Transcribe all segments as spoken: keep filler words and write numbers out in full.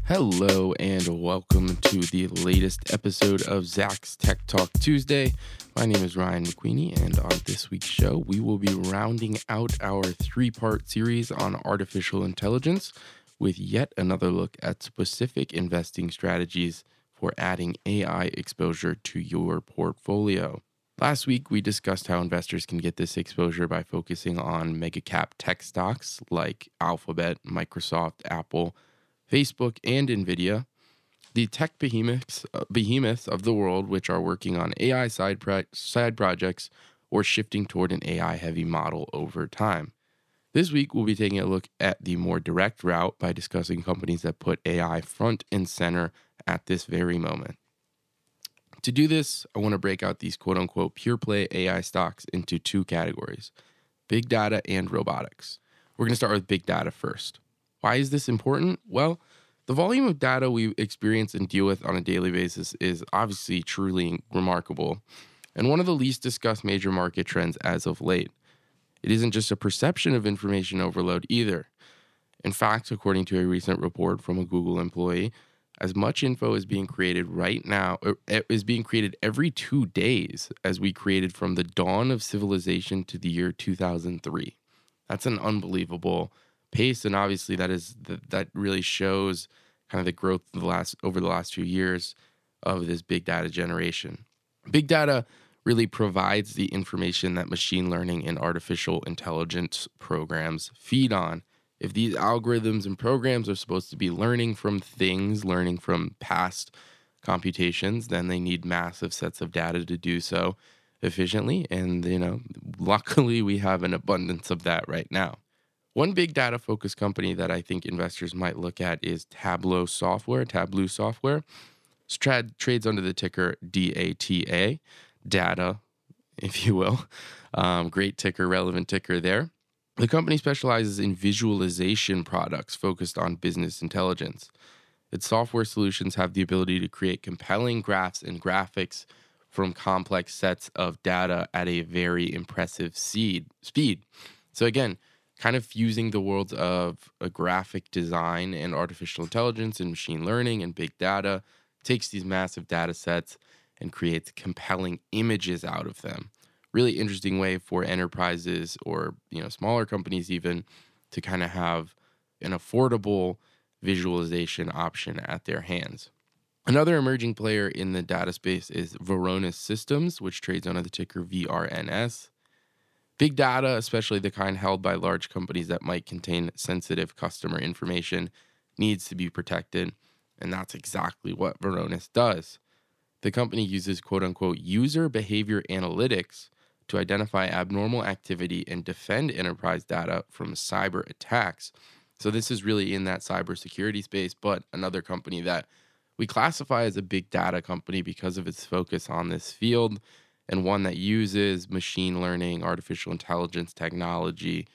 Hello and welcome to the latest episode of Zach's Tech Talk Tuesday. My name is Ryan McQueenie, and on this week's show, we will be rounding out our three-part series on artificial intelligence with yet another look at specific investing strategies for adding A I exposure to your portfolio. Last week, we discussed how investors can get this exposure by focusing on mega cap tech stocks like Alphabet, Microsoft, Apple, Facebook, and NVIDIA, the tech behemoths, uh, behemoths of the world, which are working on A I side, pro- side projects or shifting toward an A I-heavy model over time. This week, we'll be taking a look at the more direct route by discussing companies that put A I front and center at this very moment. To do this, I want to break out these quote-unquote pure-play A I stocks into two categories, big data and robotics. We're going to start with big data first. Why is this important? Well, the volume of data we experience and deal with on a daily basis is obviously truly remarkable, and one of the least discussed major market trends as of late. It isn't just a perception of information overload either. In fact, according to a recent report from a Google employee, as much info is being created right now, or is being created every two days as we created from the dawn of civilization to the year two thousand three. That's an unbelievable pace, and obviously that is that, that really shows kind of the growth of the last over the last few years of this big data generation. Big data really provides the information that machine learning and artificial intelligence programs feed on. If these algorithms and programs are supposed to be learning from things, learning from past computations, then they need massive sets of data to do so efficiently. And, you know, luckily we have an abundance of that right now. One big data focused company that I think investors might look at is Tableau Software, Tableau Software. It tra- trades under the ticker D A T A, data, if you will. Um, great ticker, relevant ticker there. The company specializes in visualization products focused on business intelligence. Its software solutions have the ability to create compelling graphs and graphics from complex sets of data at a very impressive seed, speed. So again, kind of fusing the worlds of a graphic design and artificial intelligence and machine learning and big data, takes these massive data sets and creates compelling images out of them. Really interesting way for enterprises or, you know, smaller companies even to kind of have an affordable visualization option at their hands. Another emerging player in the data space is Varonis Systems, which trades under the ticker V R N S. Big data, especially the kind held by large companies that might contain sensitive customer information, needs to be protected, and that's exactly what Varonis does. The company uses quote-unquote user behavior analytics to identify abnormal activity and defend enterprise data from cyber attacks. So this is really in that cybersecurity space, but another company that we classify as a big data company because of its focus on this field, and one that uses machine learning, artificial intelligence technology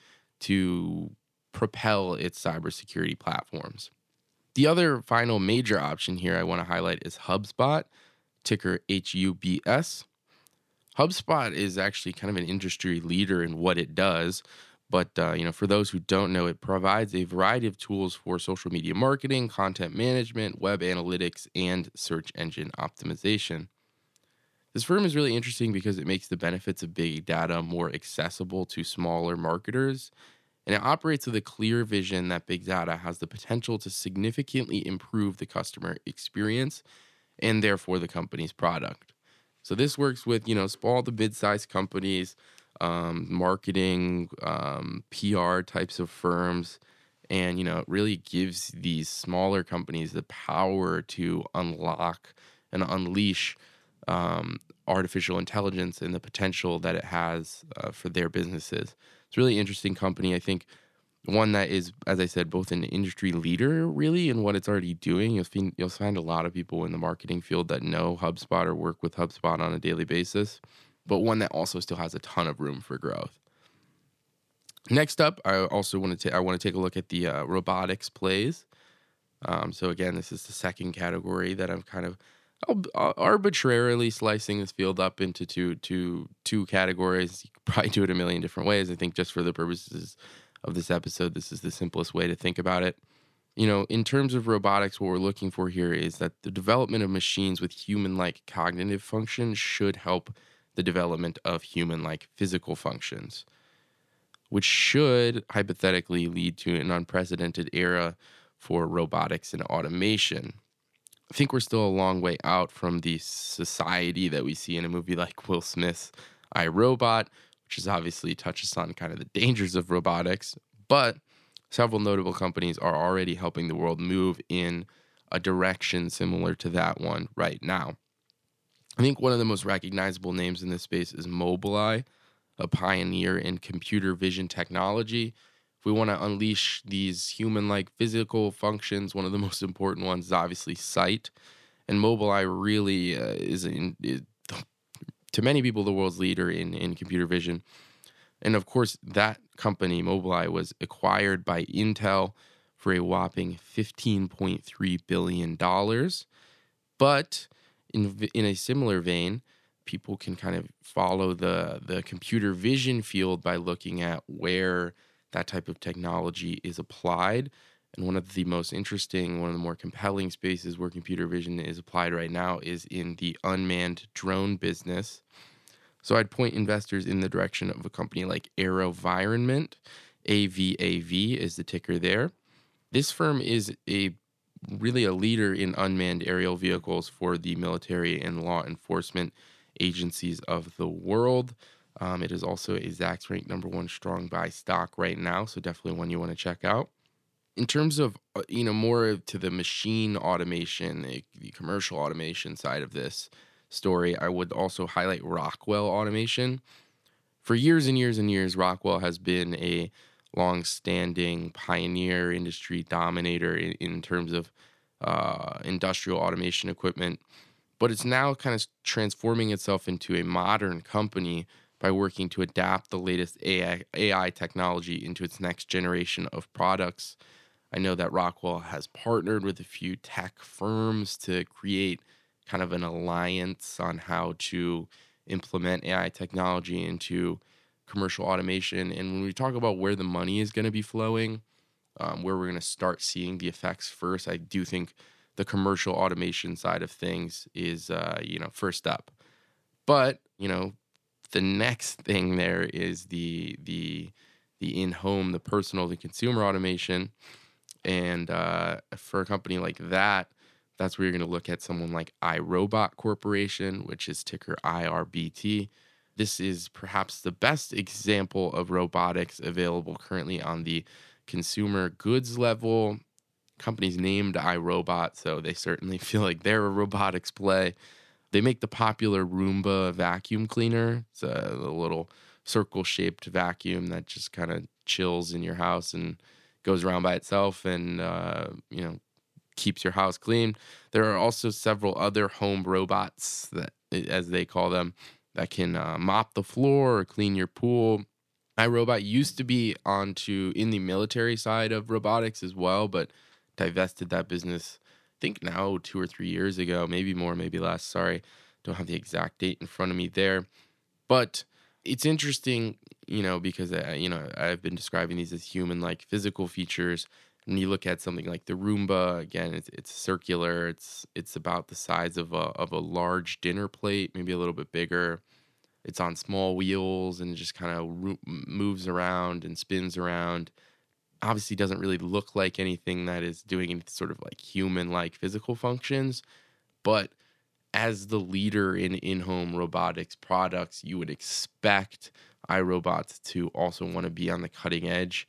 to propel its cybersecurity platforms. The other final major option here I want to highlight is HubSpot, ticker H U B S. HubSpot is actually kind of an industry leader in what it does, but uh, you know, for those who don't know, it provides a variety of tools for social media marketing, content management, web analytics, and search engine optimization. This firm is really interesting because it makes the benefits of big data more accessible to smaller marketers, and it operates with a clear vision that big data has the potential to significantly improve the customer experience and therefore the company's product. So this works with, you know, small to mid-sized companies, um, marketing, um, P R types of firms, and, you know, it really gives these smaller companies the power to unlock and unleash um, artificial intelligence and the potential that it has uh, for their businesses. It's a really interesting company. I think one that is, as I said, both an industry leader really in what it's already doing. You'll find, you'll find a lot of people in the marketing field that know HubSpot or work with HubSpot on a daily basis, but one that also still has a ton of room for growth. Next up, I also want to ta- I want to take a look at the uh, robotics plays. Um, so again, this is the second category that I'm kind of arbitrarily slicing this field up into two, two, two categories. You could probably do it a million different ways. I think just for the purposes of this episode, this is the simplest way to think about it. You know, in terms of robotics, what we're looking for here is that the development of machines with human like cognitive functions should help the development of human like physical functions, which should hypothetically lead to an unprecedented era for robotics and automation. I think we're still a long way out from the society that we see in a movie like Will Smith's I, Robot, which is obviously touches on kind of the dangers of robotics, but several notable companies are already helping the world move in a direction similar to that one right now. I think one of the most recognizable names in this space is Mobileye, a pioneer in computer vision technology. If we want to unleash these human like physical functions, one of the most important ones is obviously sight. And Mobileye really uh, is, in, is, to many people, the world's leader in, in computer vision. And of course, that company, Mobileye, was acquired by Intel for a whopping fifteen point three billion dollars. But in, in a similar vein, people can kind of follow the, the computer vision field by looking at where that type of technology is applied. And one of the most interesting, one of the more compelling spaces where computer vision is applied right now is in the unmanned drone business. So I'd point investors in the direction of a company like AeroVironment. A V A V is the ticker there. This firm is a really a leader in unmanned aerial vehicles for the military and law enforcement agencies of the world. Um, it is also a Zacks ranked number one strong buy stock right now, so definitely one you want to check out. In terms of, uh, you know, more to the machine automation, the, the commercial automation side of this story, I would also highlight Rockwell Automation. For years and years and years, Rockwell has been a long-standing pioneer, industry dominator in, in terms of uh, industrial automation equipment, but it's now kind of transforming itself into a modern company by working to adapt the latest A I, A I technology into its next generation of products. I know that Rockwell has partnered with a few tech firms to create kind of an alliance on how to implement A I technology into commercial automation. And when we talk about where the money is going to be flowing, um, where we're going to start seeing the effects first, I do think the commercial automation side of things is, uh, you know, first up. But, you know, the next thing there is the the the in-home, the personal, the consumer automation. And uh, for a company like that, that's where you're going to look at someone like iRobot Corporation, which is ticker I R B T. This is perhaps the best example of robotics available currently on the consumer goods level. Company's named iRobot, so they certainly feel like they're a robotics play. They make the popular Roomba vacuum cleaner. It's a, a little circle-shaped vacuum that just kind of chills in your house and goes around by itself and, uh, you know, keeps your house clean. There are also several other home robots, that, as they call them, that can uh, mop the floor or clean your pool. iRobot used to be onto in the military side of robotics as well, but divested that business, I think now two or three years ago, maybe more, maybe less. Sorry, don't have the exact date in front of me there. But it's interesting, you know, because, uh, you know, I've been describing these as human-like physical features. And you look at something like the Roomba, again, it's it's circular. It's it's about the size of a of a large dinner plate, maybe a little bit bigger. It's on small wheels and it just kind of ro- moves around and spins around. Obviously doesn't really look like anything that is doing any sort of like human-like physical functions, but as the leader in in-home robotics products, you would expect iRobot to also want to be on the cutting edge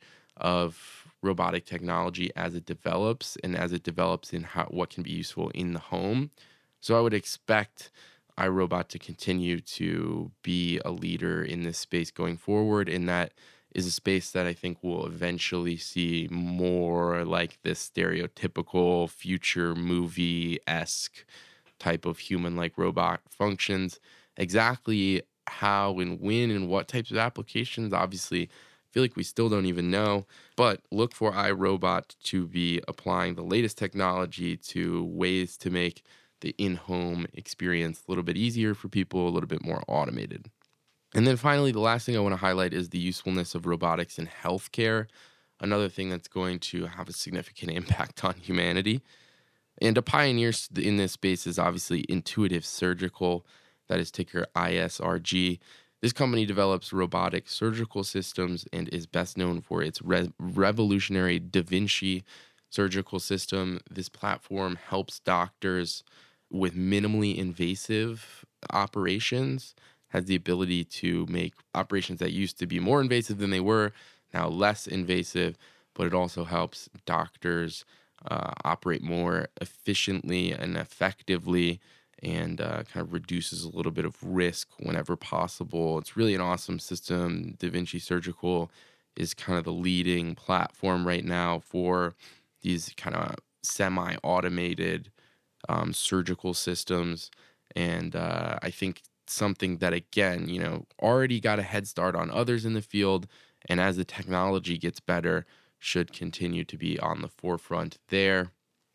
of robotic technology as it develops and as it develops in how what can be useful in the home. So I would expect iRobot to continue to be a leader in this space going forward, and that is a space that I think will eventually see more like this stereotypical future movie-esque type of human-like robot functions. Exactly how and when and what types of applications, obviously, I feel like we still don't even know, but look for iRobot to be applying the latest technology to ways to make the in-home experience a little bit easier for people, a little bit more automated. And then finally, the last thing I want to highlight is the usefulness of robotics in healthcare. another thing that's going to have a significant impact on humanity. And a pioneer in this space is obviously Intuitive Surgical, that is ticker I S R G. This company develops robotic surgical systems and is best known for its re- revolutionary Da Vinci surgical system. This platform helps doctors with minimally invasive operations, has the ability to make operations that used to be more invasive than they were now less invasive, but it also helps doctors uh, operate more efficiently and effectively, and uh, kind of reduces a little bit of risk whenever possible. It's really an awesome system. Da Vinci Surgical is kind of the leading platform right now for these kind of semi-automated um, surgical systems. And uh, I think something that, again, you know, already got a head start on others in the field, and as the technology gets better, should continue to be on the forefront there.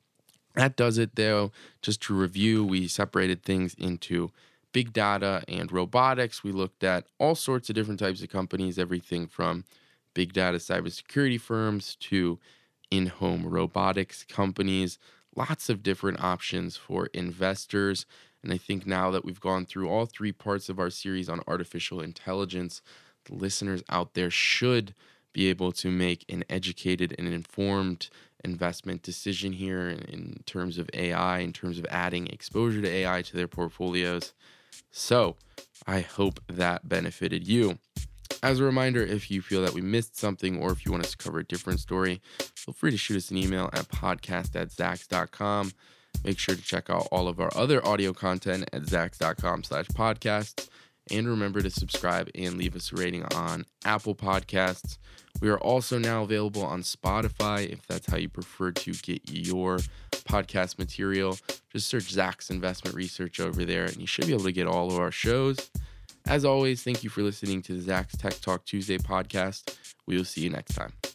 That does it, though. Just to review, we separated things into big data and robotics. We looked at all sorts of different types of companies, everything from big data cybersecurity firms to in-home robotics companies. Lots of different options for investors. And I think now that we've gone through all three parts of our series on artificial intelligence, the listeners out there should be able to make an educated and informed investment decision here in, in terms of A I, in terms of adding exposure to A I to their portfolios. So I hope that benefited you. As a reminder, if you feel that we missed something or if you want us to cover a different story, feel free to shoot us an email at podcast at zacks dot com. Make sure to check out all of our other audio content at zacks dot com slash podcasts. And remember to subscribe and leave us a rating on Apple Podcasts. We are also now available on Spotify if that's how you prefer to get your podcast material. Just search Zacks Investment Research over there, and you should be able to get all of our shows. As always, thank you for listening to the Zacks Tech Talk Tuesday podcast. We will see you next time.